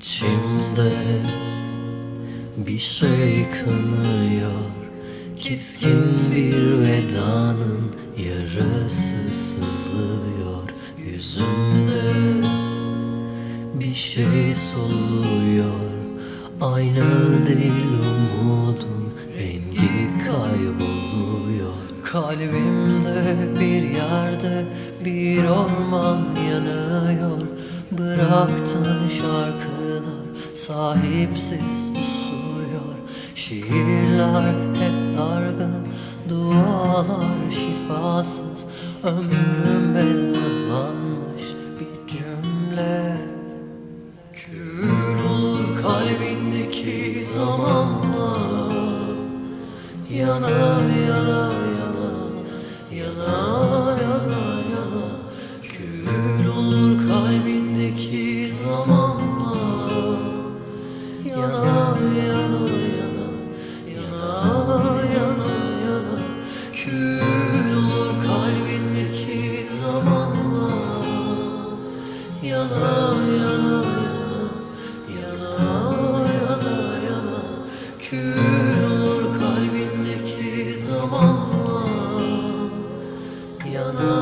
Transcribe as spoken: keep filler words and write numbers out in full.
İçimde bir şey kanıyor, keskin bir vedanın yarası sızlıyor. Yüzümde bir şey soluyor, aynı değil umudun rengi kayboluyor. Kalbimde bir yerde bir orman yanıyor. Bıraktığın şarkılar sahipsiz susuyor. Şiirler hep dargın, dualar şifasız. Ömrüme yalanmış bir cümle. Kül olur kalbindeki zamanla, yana yana yana yana yana yana. Kül olur kalbindeki zamanla, yana yana yana yana yana yana. Kül olur kalbindeki zamanla, yana yana yana yana yana yana. Kül olur kalbindeki zamanla, yana